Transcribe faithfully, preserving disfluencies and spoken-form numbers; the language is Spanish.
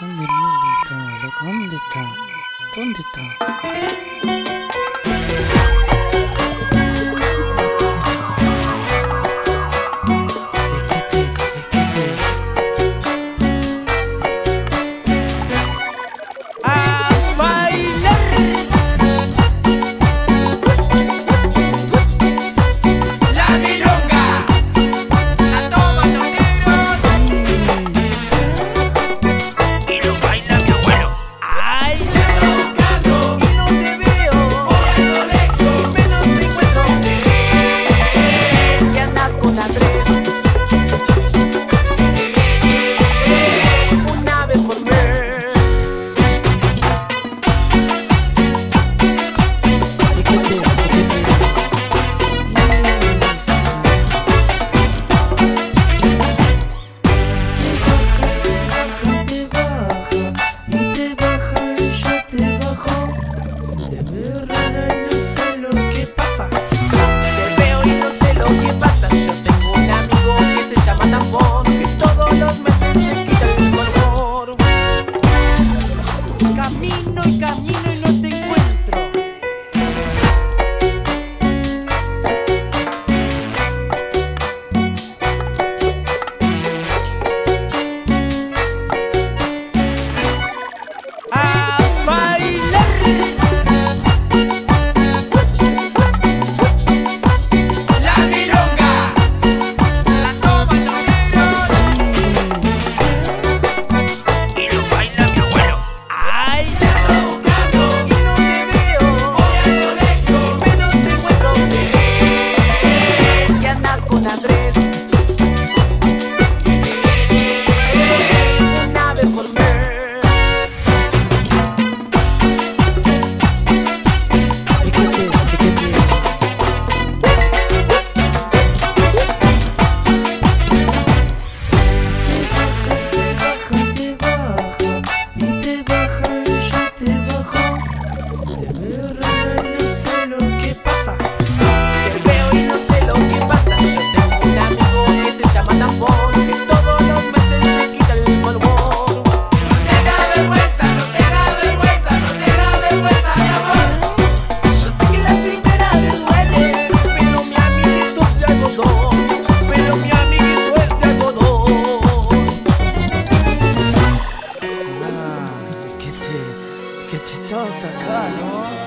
¿Dónde mierda está, loco? ¿Dónde está? ¿Dónde está? Camino y camino y no te encuentro. A bailar. La milonga la toman los negros y lo baila mi abuelo. Ay, te ando buscando y no te veo. Voy al colegio, pero te encuentro. Que andas con Andrés. Una vez por mes. Qué chistosa acá, ¿no?